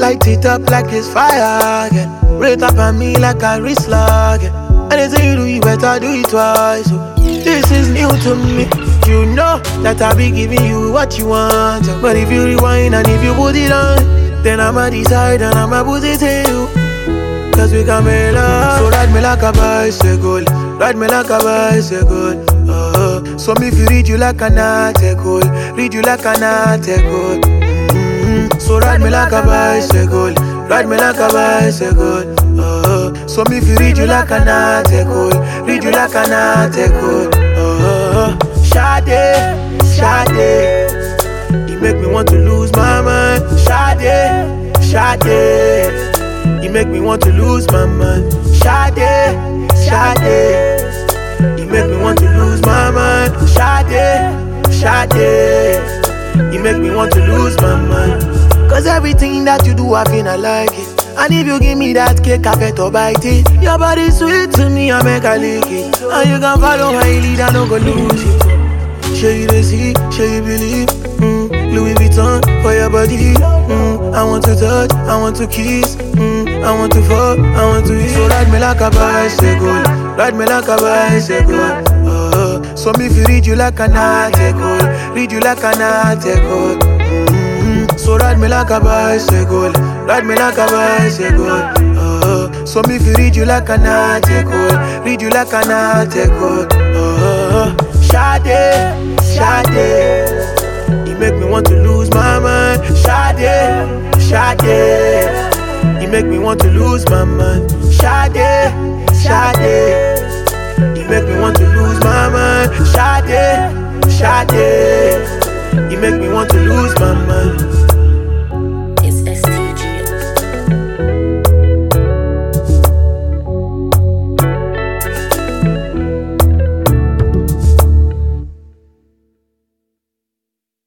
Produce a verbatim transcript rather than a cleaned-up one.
Light it up like it's fire again. Rate up on me like a wrist lock again. Anything you do, you better do it twice. So this is new to me. You know that I'll be giving you what you want. But if you rewind and if you put it on, then I'ma decide and I'ma put it in you. Cause we can make love. So ride me like a bicycle. Ride me like a bicycle. Oh, so me if you read you like an article. Read you like an article. Mm-hmm. So ride me like a bicycle. Ride me like a bicycle. Oh, so me if you read you like an article. Read you like an article. Oh, Sade, Sade, you make me want to lose my mind. Sade, Sade, you make me want to lose my mind. Sade, Sade, you make me want to lose my mind. Sade, Sade, you make me want to lose my mind. Cause everything that you do, I feel I like it. And if you give me that cake, I better bite it. Your body sweet to me, I make a lick it. And you can follow my lead, I don't go lose it. Show you the see, show you believe. Mm, Louis Vuitton for your body. Mm, I want to touch, I want to kiss. Mm, I want to fuck, I want to eat. So ride me like a bicycle. Ride me like a bicycle. Oh, so me if you read you like an article. Read you like an article. Mm, so ride me like a bicycle. Ride me like a bicycle. Oh, so me if you read you like an article. Read you like an article. Oh, Sade, Sade, you make me want to lose my mind. Sade, Sade, you make me want to lose my mind. Sade, Sade, you make me want to lose my mind. Sade, Sade, you make me want to lose my mind.